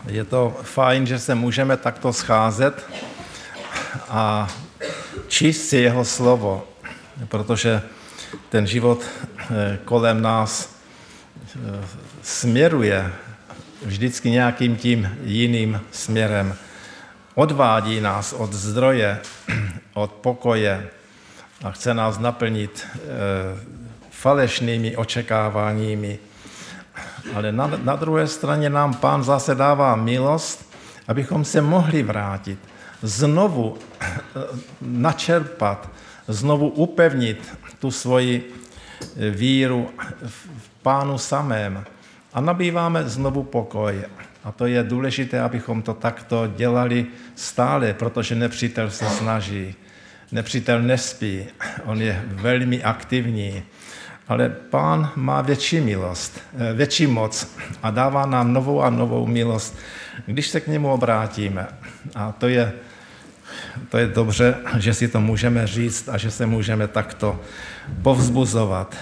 Je to fajn, že se můžeme takto scházet a číst si jeho slovo, protože ten život kolem nás směruje vždycky nějakým tím jiným směrem. Odvádí nás od zdroje, od pokoje a chce nás naplnit falešnými očekáváními. Ale na druhé straně nám Pán zase dává milost, abychom se mohli vrátit, znovu načerpat, znovu upevnit tu svoji víru v Pánu samém a nabýváme znovu pokoj. A to je důležité, abychom to takto dělali stále, protože nepřítel se snaží. Nepřítel nespí, on je velmi aktivní, ale Pán má větší moc a dává nám novou a novou milost, když se k němu obrátíme. A to je dobře, že si to můžeme říct a že se můžeme takto povzbuzovat.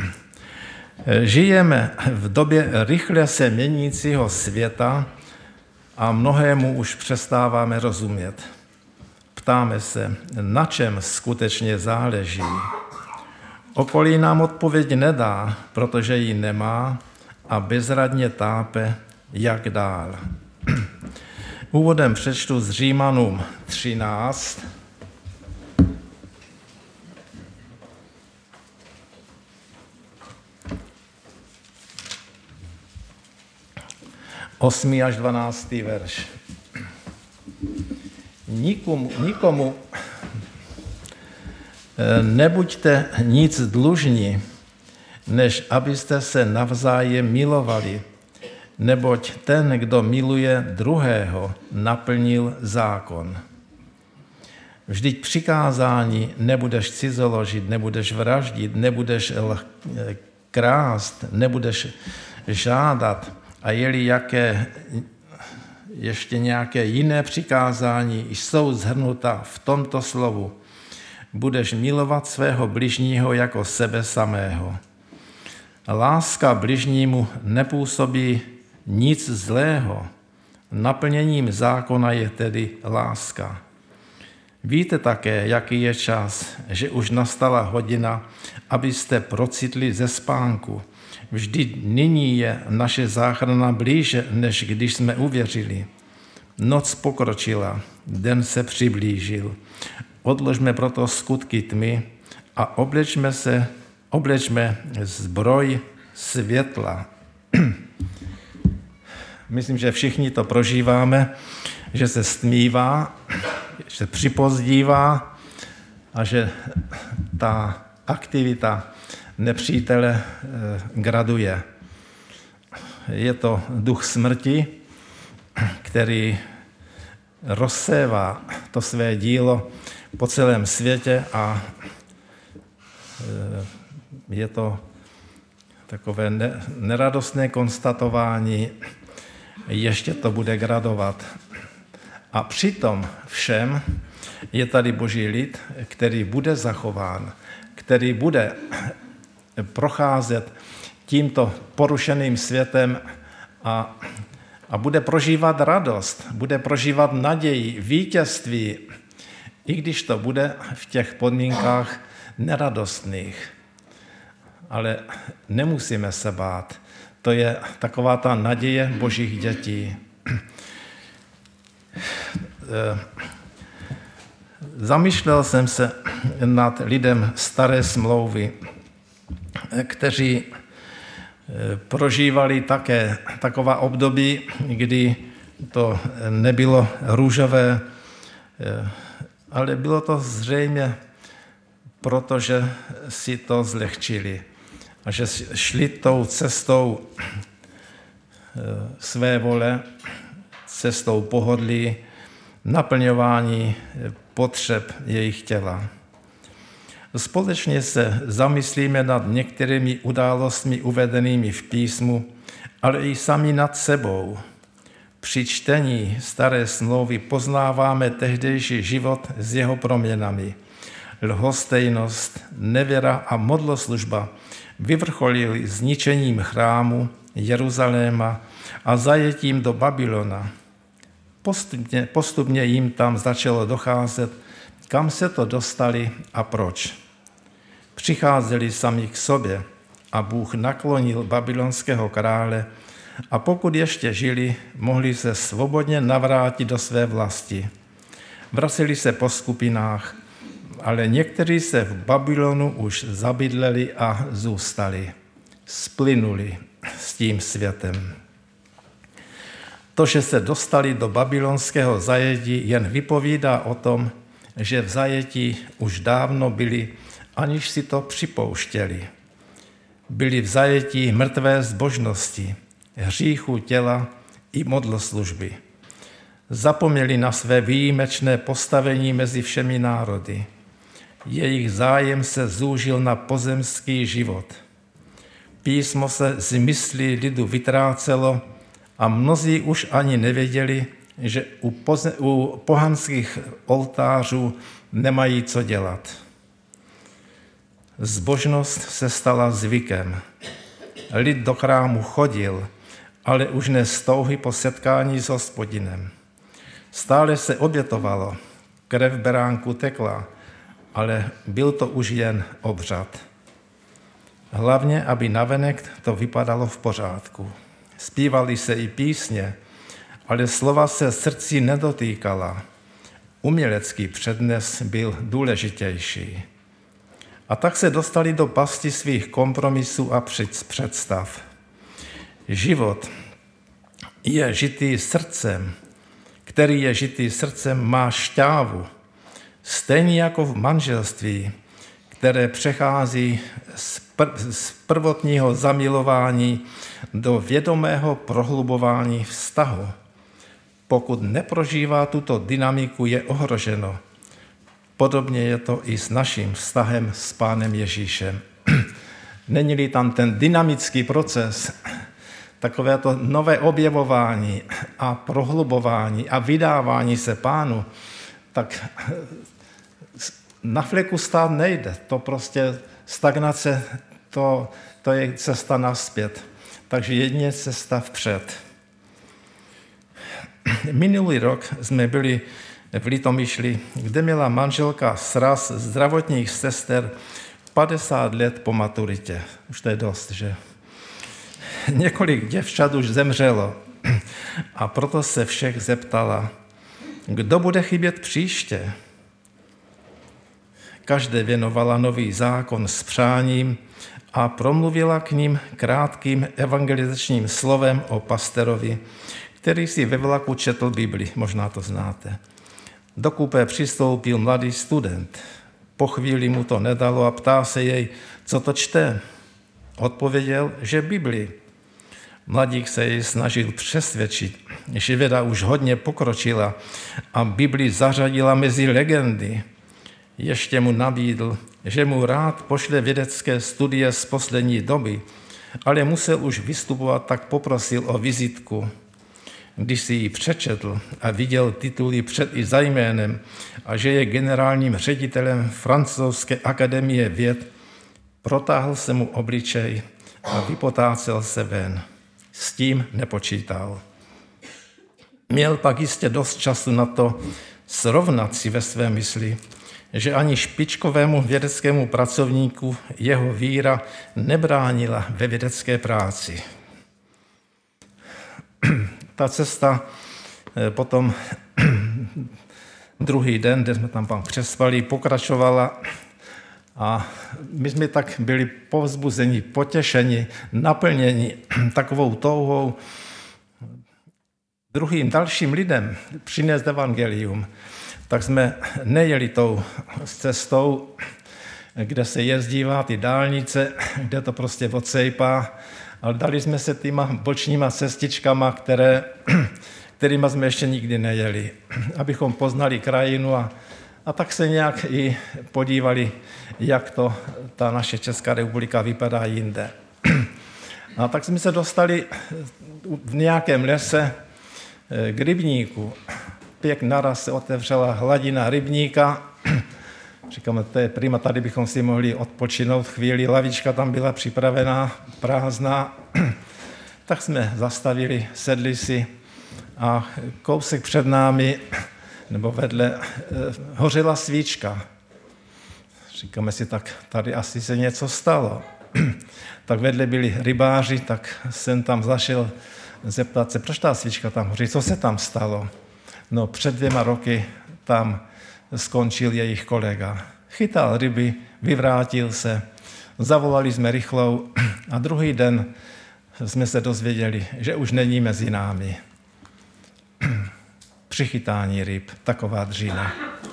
Žijeme v době rychle se měnícího světa a mnohému už přestáváme rozumět. Ptáme se, na čem skutečně záleží. Okolí nám odpověď nedá, protože ji nemá a bezradně tápe, jak dál. Úvodem přečtu z Římanům 13. Osmý až 12. verš. Nikomu nebuďte nic dlužní, než abyste se navzájem milovali, neboť ten, kdo miluje druhého, naplnil zákon. Vždyť přikázání nebudeš cizoložit, nebudeš vraždit, nebudeš krást, nebudeš žádat a je-li ještě nějaké jiné přikázání jsou shrnuta v tomto slovu. Budeš milovat svého bližního jako sebe samého. Láska bližnímu nepůsobí nic zlého. Naplněním zákona je tedy láska. Víte také, jaký je čas, že už nastala hodina, abyste procitli ze spánku. Vždyť nyní je naše záchrana blíže, než když jsme uvěřili. Noc pokročila, den se přiblížil. Odložme proto skutky tmy a oblečme zbroj světla. Myslím, že všichni to prožíváme, že se stmívá, že se připozdívá a že ta aktivita nepřítele graduje. Je to duch smrti, který rozsévá to své dílo po celém světě a je to takové neradostné konstatování, ještě to bude gradovat. A přitom všem je tady Boží lid, který bude zachován, který bude procházet tímto porušeným světem a bude prožívat radost, bude prožívat naději, vítězství, i když to bude v těch podmínkách neradostných. Ale nemusíme se bát. To je taková ta naděje Božích dětí. Zamýšlel jsem se nad lidem staré smlouvy, kteří prožívali také taková období, kdy to nebylo růžové, ale bylo to zřejmě proto, že si to zlehčili a že šli tou cestou své vole, cestou pohodlí, naplňování potřeb jejich těla. Společně se zamyslíme nad některými událostmi uvedenými v písmu, ale i sami nad sebou. Při čtení staré smlouvy poznáváme tehdejší život s jeho proměnami. Lhostejnost, nevěra a modloslužba vyvrcholily zničením chrámu, Jeruzaléma a zajetím do Babylona. Postupně jim tam začalo docházet, kam se to dostali a proč. Přicházeli sami k sobě a Bůh naklonil babylonského krále a pokud ještě žili, mohli se svobodně navrátit do své vlasti. Vraceli se po skupinách, ale někteří se v Babylonu už zabydleli a zůstali. Splynuli s tím světem. To, že se dostali do babylonského zajetí, jen vypovídá o tom, že v zajetí už dávno byli, aniž si to připouštěli. Byli v zajetí mrtvé zbožnosti, hříchu těla i modloslužby. Zapomněli na své výjimečné postavení mezi všemi národy. Jejich zájem se zúžil na pozemský život. Písmo se z myslí lidu vytrácelo a mnozí už ani nevěděli, že u pohanských oltářů nemají co dělat. Zbožnost se stala zvykem. Lid do chrámu chodil, ale už ne z touhy po setkání s Hospodinem. Stále se obětovalo, krev beránku tekla, ale byl to už jen obřad. Hlavně, aby navenek to vypadalo v pořádku. Zpívaly se i písně, ale slova se srdcí nedotýkala. Umělecký přednes byl důležitější. A tak se dostali do pasti svých kompromisů a představ. Život je žitý srdcem, který je žitý srdcem, má šťávu. Stejně jako v manželství, které přechází z prvotního zamilování do vědomého prohlubování vztahu. Pokud neprožívá tuto dynamiku, je ohroženo. Podobně je to i s naším vztahem s Pánem Ježíšem. Není-li tam ten dynamický proces, takové to nové objevování a prohlubování a vydávání se Pánu, tak na fleku stát nejde. To prostě stagnace, to je cesta nazpět. Takže jedině cesta vpřed. Minulý rok jsme byli v Litomyšli, kde měla manželka sraz zdravotních sester 50 let po maturitě. Už to je dost, že? Několik děvčat už zemřelo a proto se všech zeptala, kdo bude chybět příště. Každé věnovala nový zákon s přáním a promluvila k ním krátkým evangelizačním slovem o pasterovi, který si ve vlaku četl Bibli, možná to znáte. Do kupé přistoupil mladý student. Po chvíli mu to nedalo a ptá se jej, co to čte. Odpověděl, že Bibli. Mladík se jej snažil přesvědčit, že věda už hodně pokročila a Bibli zařadila mezi legendy. Ještě mu nabídl, že mu rád pošle vědecké studie z poslední doby, ale musel už vystupovat, tak poprosil o vizitku. Když si ji přečetl a viděl tituly před i za jménem a že je generálním ředitelem Francouzské akademie věd, protáhl se mu obličej a vypotácel se ven. S tím nepočítal. Měl pak jistě dost času na to srovnat si ve své mysli, že ani špičkovému vědeckému pracovníku jeho víra nebránila ve vědecké práci. Ta cesta potom druhý den, kde jsme tam přespali, pokračovala a my jsme tak byli povzbuzeni, potěšeni, naplněni takovou touhou druhým dalším lidem přinést evangelium. Tak jsme nejeli tou cestou, kde se jezdívá ty dálnice, kde to prostě odsejpá, ale dali jsme se týma bočníma cestičkama, kterýma jsme ještě nikdy nejeli, abychom poznali krajinu a tak se nějak i podívali, jak to ta naše Česká republika vypadá jinde. A tak jsme se dostali v nějakém lese k rybníku. Pěk naraz se otevřela hladina rybníka. Říkáme, to je prima, tady bychom si mohli odpočinout chvíli. Lavička tam byla připravená, prázdná. Tak jsme zastavili, sedli si a kousek před námi, nebo vedle, hořela svíčka. Říkáme si, tak tady asi se něco stalo. Tak vedle byli rybáři, tak jsem tam zašel zeptat se, proč ta svíčka tam hoří, co se tam stalo. No před 2 roky tam skončil jejich kolega. Chytal ryby, vyvrátil se, zavolali jsme rychlou a druhý den jsme se dozvěděli, že už není mezi námi. Při chytání ryb, taková dřína.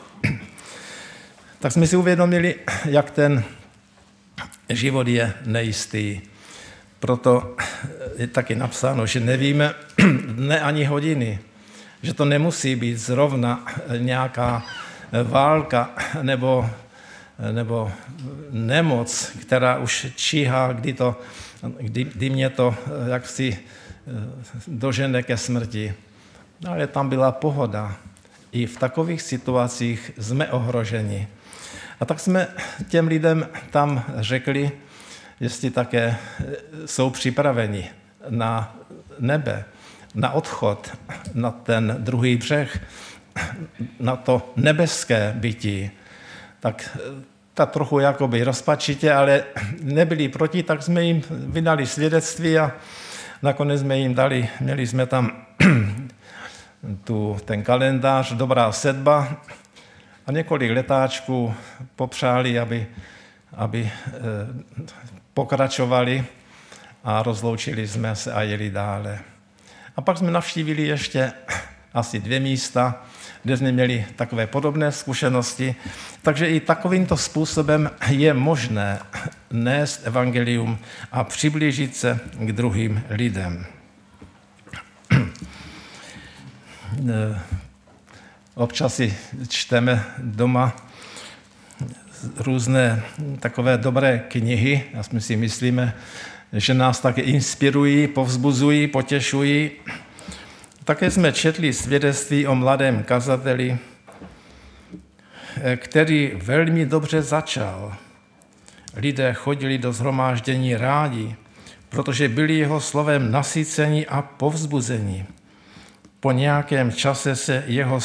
Tak jsme si uvědomili, jak ten život je nejistý. Proto je taky napsáno, že nevíme dne ani hodiny, že to nemusí být zrovna nějaká válka nebo nemoc, která už číhá, kdy mě to jaksi dožene ke smrti. Ale tam byla pohoda. I v takových situacích jsme ohroženi. A tak jsme těm lidem tam řekli, jestli také jsou připraveni na nebe, na odchod, na ten druhý břeh, na to nebeské bytí. Tak trochu jakoby rozpačitě, ale nebyli proti, tak jsme jim vydali svědectví a nakonec jsme jim dali, měli jsme tam ten kalendář Dobrá sedba a několik letáčků popřáli, aby pokračovali a rozloučili jsme se a jeli dále. A pak jsme navštívili ještě asi 2 místa, kde jsme měli takové podobné zkušenosti. Takže i takovýmto způsobem je možné nést evangelium a přiblížit se k druhým lidem. Občas si čteme doma různé takové dobré knihy, a my si myslíme, že nás také inspirují, povzbuzují, potěšují. Také jsme četli svědectví o mladém kazateli, který velmi dobře začal. Lidé chodili do shromáždění rádi, protože byli jeho slovem nasyceni a povzbuzeni. Po nějakém čase se jeho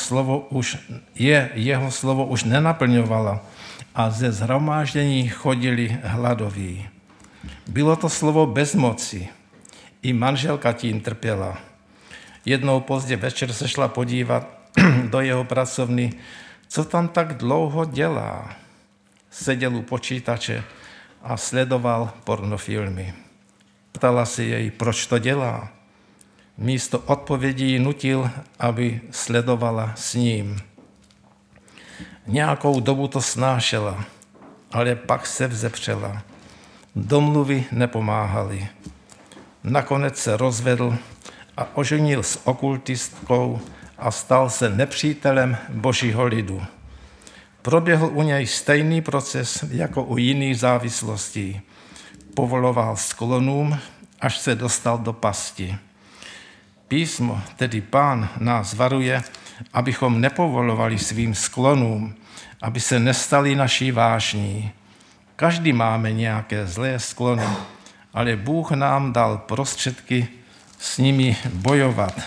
slovo už nenaplňovalo a ze shromáždění chodili hladoví. Bylo to slovo bez moci. I manželka tím trpěla. Jednou pozdě večer se šla podívat do jeho pracovny, co tam tak dlouho dělá. Seděl u počítače a sledoval pornofilmy. Ptala se jej, proč to dělá. Místo odpovědí nutil, aby sledovala s ním. Nějakou dobu to snášela, ale pak se vzepřela. Domluvy nepomáhaly. Nakonec se rozvedl a oženil s okultistkou a stal se nepřítelem Božího lidu. Proběhl u něj stejný proces jako u jiných závislostí. Povoloval sklonům, až se dostal do pasti. Písmo, tedy Pán, nás varuje, abychom nepovolovali svým sklonům, aby se nestali naší vášní. Každý máme nějaké zlé sklony, ale Bůh nám dal prostředky s nimi bojovat.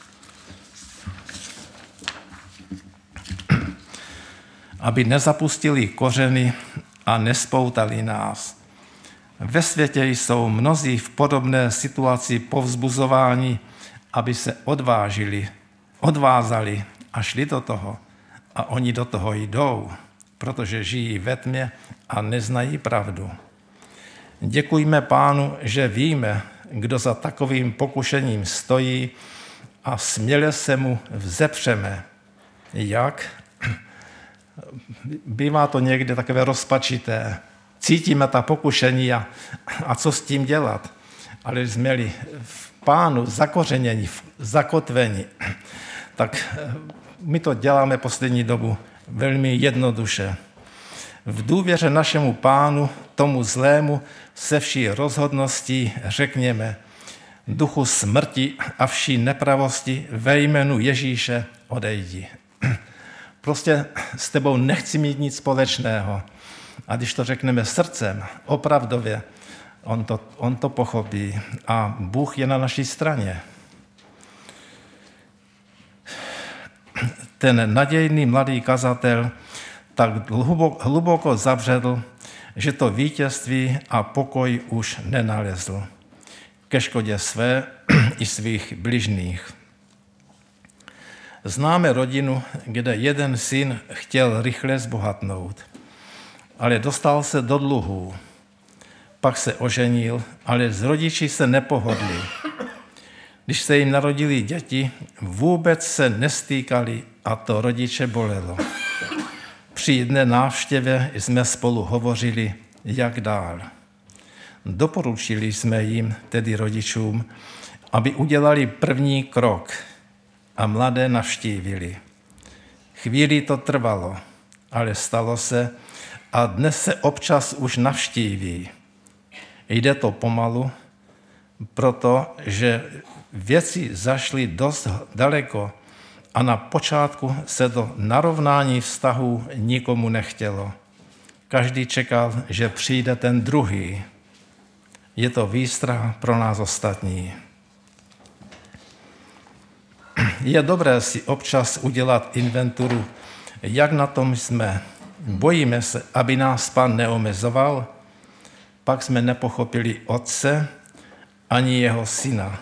Aby nezapustili kořeny a nespoutali nás. Ve světě jsou mnozí v podobné situaci povzbuzováni, aby se odvázali a šli do toho. A oni do toho jdou, protože žijí ve tmě a neznají pravdu. Děkujme Pánu, že víme, kdo za takovým pokušením stojí a směle se mu vzepřeme. Jak? Bývá to někde takové rozpačité. Cítíme ta pokušení a co s tím dělat? Ale jsme-li v Pánu zakořenění, zakotveni, tak my to děláme poslední dobu velmi jednoduše. V důvěře našemu Pánu, tomu zlému, se vší rozhodností řekněme: duchu smrti a vší nepravosti ve jménu Ježíše odejdi. Prostě s tebou nechci mít nic společného. A když to řekneme srdcem, opravdově, On to pochopí a Bůh je na naší straně. Ten nadějný mladý kazatel tak hluboko zabředl, že to vítězství a pokoj už nenalezl. Ke škodě své i svých bližných. Známe rodinu, kde jeden syn chtěl rychle zbohatnout, ale dostal se do dluhů. Pak se oženil, ale s rodiči se nepohodli. Když se jim narodili děti, vůbec se nestýkali a to rodiče bolelo. Při jedné návštěvě jsme spolu hovořili, jak dál. Doporučili jsme jim, tedy rodičům, aby udělali první krok a mladé navštívili. Chvíli to trvalo, ale stalo se a dnes se občas už navštíví. Jde to pomalu, protože věci zašly dost daleko a na počátku se do narovnání vztahů nikomu nechtělo. Každý čekal, že přijde ten druhý. Je to výstrach pro nás ostatní. Je dobré si občas udělat inventuru, jak na tom jsme. Bojíme se, aby nás Pán neomezoval, pak jsme nepochopili Otce ani jeho Syna.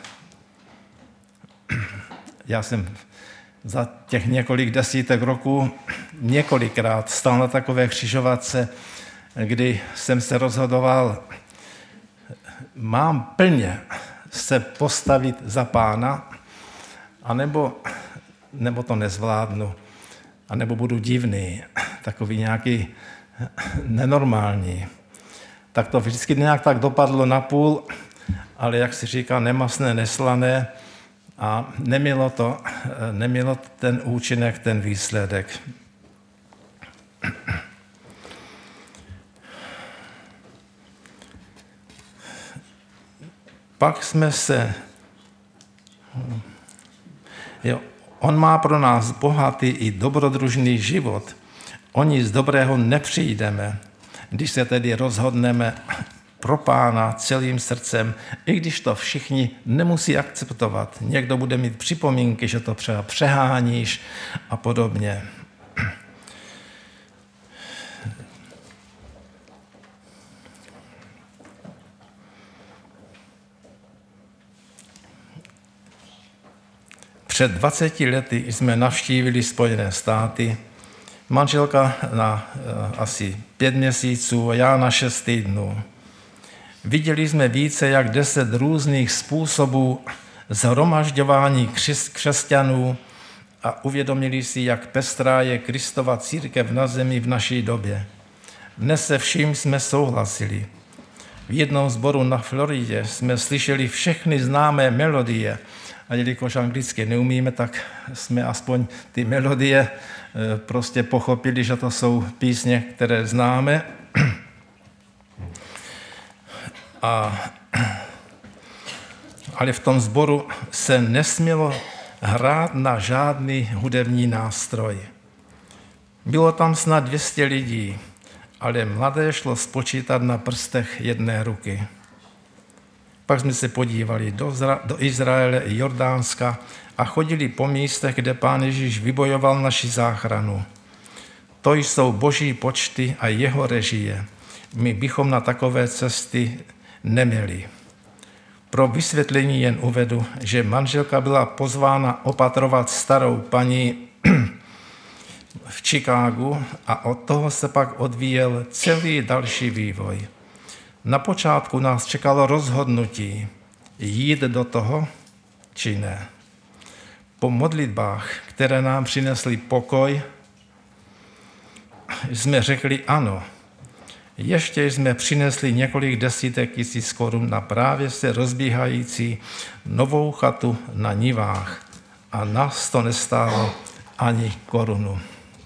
Já jsem za těch několik desítek roků několikrát stál na takové křižovatce, kdy jsem se rozhodoval, mám plně se postavit za Pána, anebo to nezvládnu, anebo budu divný, takový nějaký nenormální. Tak to vždycky nějak tak dopadlo na půl, ale jak si říká, nemastné, neslané a nemělo ten účinek, ten výsledek. Pak jsme se... On má pro nás bohatý i dobrodružný život. O nic dobrého nepřijdeme, když se tedy rozhodneme pro Pána celým srdcem, i když to všichni nemusí akceptovat. Někdo bude mít připomínky, že to třeba přeháníš a podobně. Před 20 lety jsme navštívili Spojené státy, manželka na asi 5 měsíců a já na 6 týdnů. Viděli jsme více jak 10 různých způsobů shromažďování křesťanů a uvědomili si, jak pestrá je Kristova církev na zemi v naší době. Dnes se vším jsme souhlasili. V jednom sboru na Floridě jsme slyšeli všechny známé melodie, a jelikož anglicky neumíme, tak jsme aspoň ty melodie prostě pochopili, že to jsou písně, které známe. Ale v tom sboru se nesmělo hrát na žádný hudební nástroj. Bylo tam snad 200 lidí, ale mladé šlo spočítat na prstech jedné ruky. Pak jsme se podívali do Izraele i Jordánska a chodili po místech, kde Pán Ježíš vybojoval naši záchranu. To jsou boží počty a jeho režie. My bychom na takové cesty neměli. Pro vysvětlení jen uvedu, že manželka byla pozvána opatrovat starou paní v Chicagu a od toho se pak odvíjel celý další vývoj. Na počátku nás čekalo rozhodnutí, jít do toho, či ne. Po modlitbách, které nám přinesly pokoj, jsme řekli ano. Ještě jsme přinesli několik desítek tisíc korun na právě se rozbíhající novou chatu na nivách a nás to nestálo ani korunu.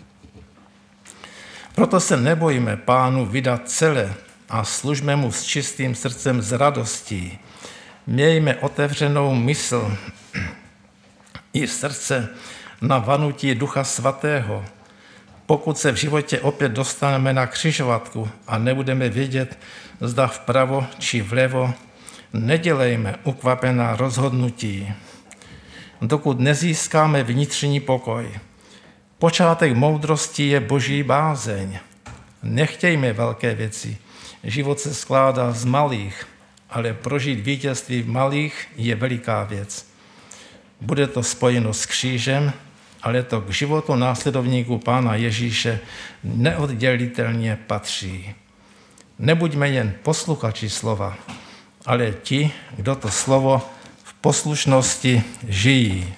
Proto se nebojíme Pánu vydat celé a služme mu s čistým srdcem s radostí. Mějme otevřenou mysl i srdce na vanutí Ducha Svatého. Pokud se v životě opět dostaneme na křižovatku a nebudeme vědět, zda vpravo či vlevo, nedělejme ukvapená rozhodnutí, dokud nezískáme vnitřní pokoj. Počátek moudrosti je boží bázeň. Nechtějme velké věci. Život se skládá z malých, ale prožít vítězství v malých je veliká věc. Bude to spojeno s křížem, ale to k životu následovníků Pána Ježíše neoddělitelně patří. Nebuďme jen posluchači slova, ale ti, kdo to slovo v poslušnosti žijí.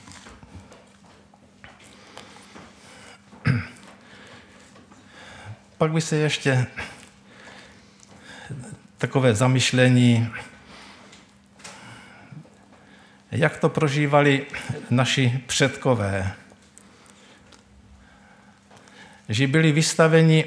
Pak by se ještě takové zamyšlení, jak to prožívali naši předkové, že byli vystaveni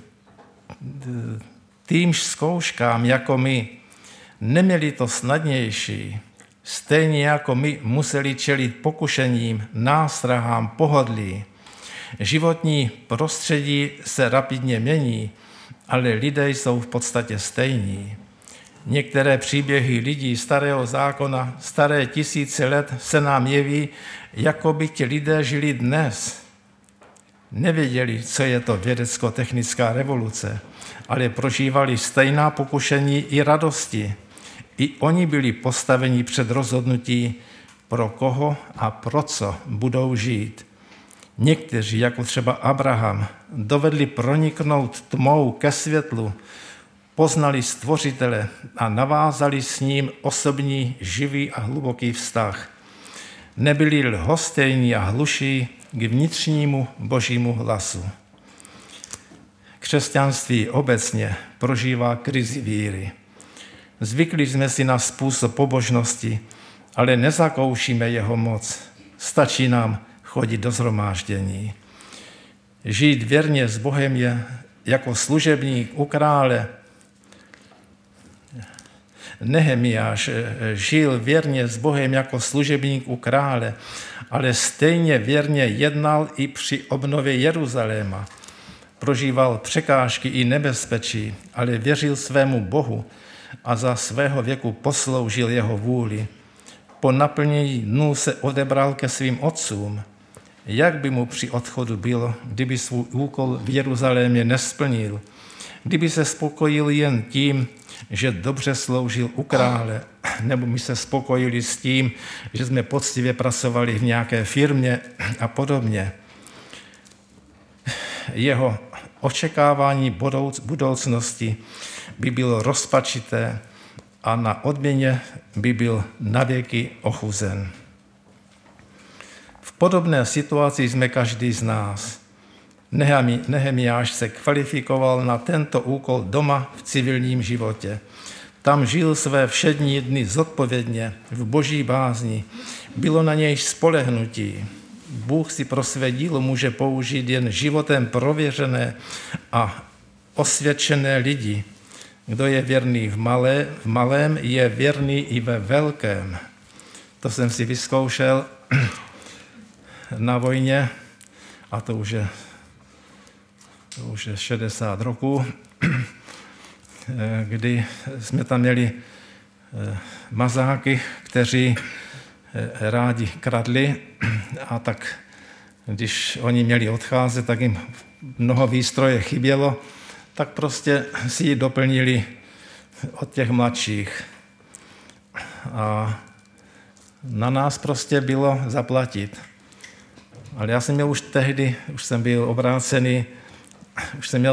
týmž zkouškám jako my, neměli to snadnější, stejně jako my museli čelit pokušením, nástrahám, pohodlí. Životní prostředí se rapidně mění, ale lidé jsou v podstatě stejní. Některé příběhy lidí starého zákona, staré tisíce let se nám jeví, jako by ti lidé žili dnes. Nevěděli, co je to vědecko-technická revoluce, ale prožívali stejná pokušení i radosti. I oni byli postaveni před rozhodnutí, pro koho a pro co budou žít. Někteří, jako třeba Abraham, dovedli proniknout tmou ke světlu, poznali Stvořitele a navázali s ním osobní, živý a hluboký vztah. Nebyli lhostejní a hluší k vnitřnímu božímu hlasu. Křesťanství obecně prožívá krizi víry. Zvykli jsme si na způsob pobožnosti, ale nezakoušíme jeho moc. Stačí nám chodit do shromáždění. Žít věrně s Bohem je jako služebník u krále. Nehemiáš žil věrně s Bohem jako služebník u krále, ale stejně věrně jednal i při obnově Jeruzaléma. Prožíval překážky i nebezpečí, ale věřil svému Bohu a za svého věku posloužil jeho vůli. Po naplnění dnů se odebral ke svým otcům. Jak by mu při odchodu bylo, kdyby svůj úkol v Jeruzalémě nesplnil? Kdyby se spokojil jen tím, že dobře sloužil u krále, nebo my se spokojili s tím, že jsme poctivě pracovali v nějaké firmě a podobně. Jeho očekávání budoucnosti by bylo rozpačité a na odměně by byl navěky ochuzen. V podobné situaci jsme každý z nás. Nehemiáš se kvalifikoval na tento úkol doma v civilním životě. Tam žil své všední dny zodpovědně, v boží bázni. Bylo na něj spolehnutí. Bůh si pro své dílo může použít jen životem prověřené a osvědčené lidi. Kdo je věrný v malém, je věrný i ve velkém. To jsem si vyzkoušel na vojně a to už je 60 roků, kdy jsme tam měli mazáky, kteří rádi kradli a tak, když oni měli odcházet, tak jim mnoho výstroje chybělo, tak prostě si ji doplnili od těch mladších. A na nás prostě bylo zaplatit. Ale já jsem měl už tehdy, už jsem byl obrácený, už jsem měl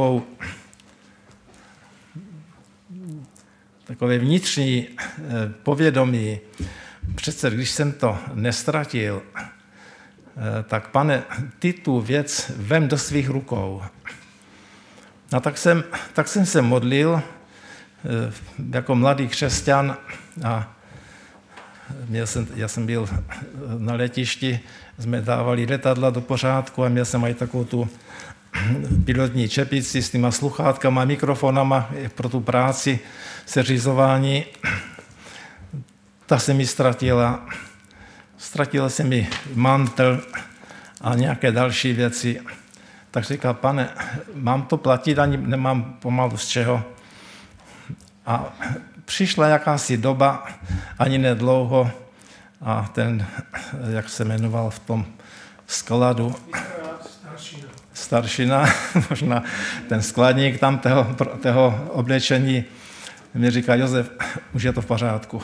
takové vnitřní povědomí. Přece, když jsem to nestratil, tak Pane, ty tu věc vem do svých rukou. A tak jsem se modlil jako mladý křesťan a já jsem byl na letišti, jsme dávali letadla do pořádku a měl jsem aj takovou tu pilotní čepici s těma sluchátkama, mikrofonama pro tu práci, seřizování. Ta se mi ztratila. Ztratila se mi mantel a nějaké další věci. tak říkal, pane, mám to platit, ani nemám pomalu z čeho. A přišla jakási doba, ani nedlouho, a ten, jak se jmenoval v tom skladu, staršina, možná ten skladník tam toho oblečení, mi říká, Josef, už je to v pořádku.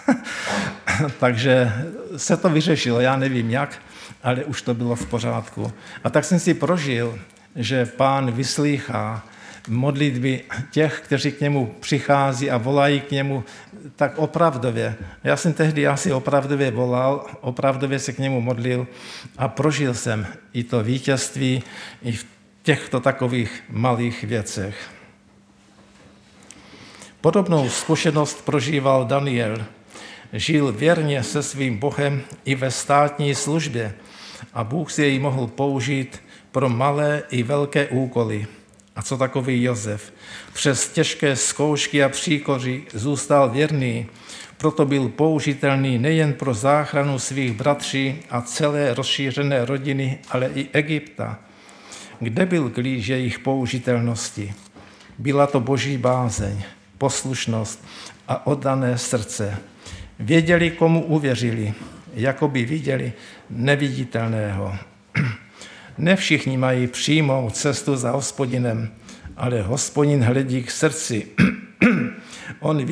Takže se to vyřešilo, já nevím jak, ale už to bylo v pořádku. A tak jsem si prožil, že Pán vyslýchá modlitby těch, kteří k němu přichází a volají k němu tak opravdově. Já jsem tehdy asi opravdově volal, opravdově se k němu modlil a prožil jsem i to vítězství i v těchto takových malých věcech. Podobnou zkušenost prožíval Daniel. Žil věrně se svým Bohem i ve státní službě a Bůh si jej mohl použít pro malé i velké úkoly. A co takový Josef? Přes těžké zkoušky a příkoří zůstal věrný, proto byl použitelný nejen pro záchranu svých bratří a celé rozšířené rodiny, ale i Egypta. Kde byl klíč jejich použitelnosti? Byla to boží bázeň, poslušnost a oddané srdce. Věděli, komu uvěřili, jako by viděli neviditelného. Ne všichni mají přímou cestu za Hospodinem, ale Hospodin hledí k srdci. On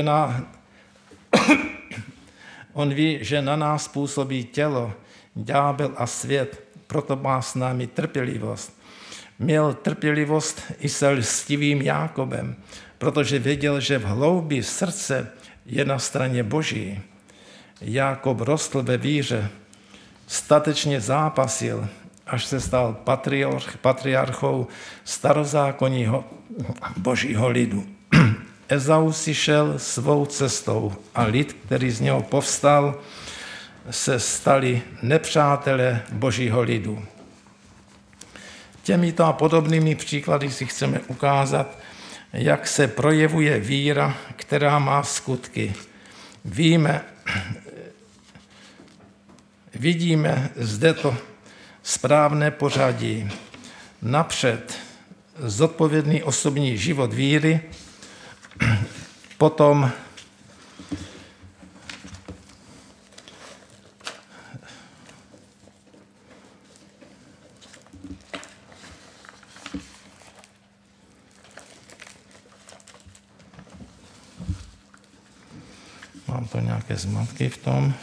ví, že na nás působí tělo, ďábel a svět, proto má s námi trpělivost. Měl trpělivost i se lstivým Jákobem, protože věděl, že v hloubi srdce je na straně Boží. Jákob rostl ve víře, statečně zápasil, až se stal patriarchou starozákonního božího lidu. Ezau si šel svou cestou a lid, který z něho povstal, se stali nepřátelé božího lidu. Těmito a podobnými příklady si chceme ukázat, jak se projevuje víra, která má skutky. Vidíme zde to správné pořadí. Napřed zodpovědný osobní život víry, potom mám to nějaké zmatky v tom.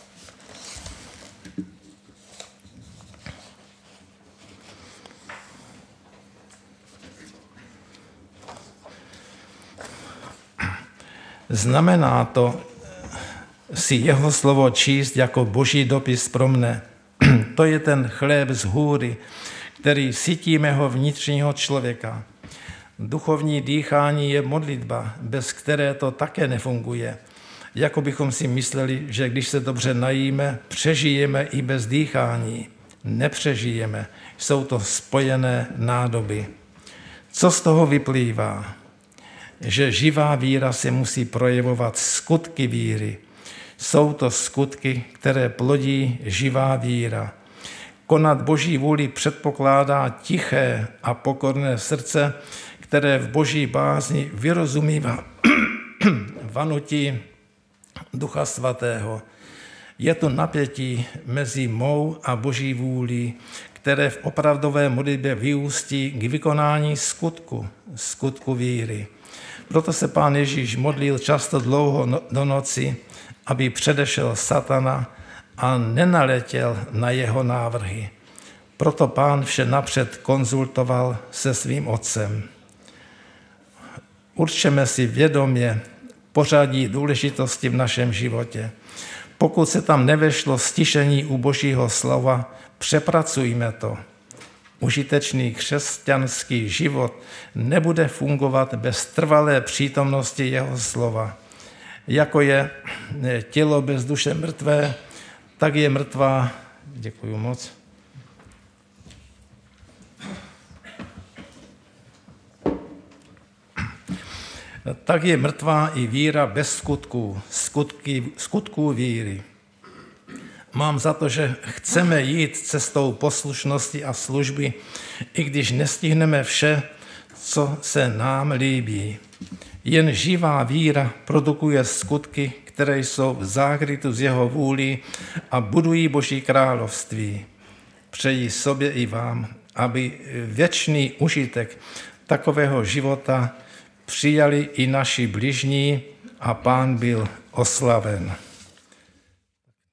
Znamená to si jeho slovo číst jako boží dopis pro mne. To je ten chléb z hůry, který sytí mého vnitřního člověka. Duchovní dýchání je modlitba, bez které to také nefunguje. Jako bychom si mysleli, že když se dobře najíme, přežijeme i bez dýchání. Nepřežijeme. Jsou to spojené nádoby. Co z toho vyplývá? Že živá víra se musí projevovat skutky víry. Jsou to skutky, které plodí živá víra. Konat boží vůli předpokládá tiché a pokorné srdce, které v boží bázni vyrozumívá vanutí Ducha Svatého. Je to napětí mezi mou a boží vůlí, které v opravdové modlitbě vyústí k vykonání skutku víry. Proto se Pán Ježíš modlil často dlouho do noci, aby předešel satana a nenaletěl na jeho návrhy. Proto Pán vše napřed konzultoval se svým otcem. Určeme si vědomě pořadí důležitosti v našem životě. Pokud se tam nevešlo stišení u Božího slova, přepracujme to. Užitečný křesťanský život nebude fungovat bez trvalé přítomnosti jeho slova. Jako je tělo bez duše mrtvé, tak je mrtvá, děkuji moc, tak je mrtvá i víra bez skutků víry. Mám za to, že chceme jít cestou poslušnosti a služby, i když nestihneme vše, co se nám líbí. Jen živá víra produkuje skutky, které jsou v zákrytu z jeho vůli a budují Boží království. Přeji sobě i vám, aby věčný užitek takového života přijali i naši bližní a Pán byl oslaven.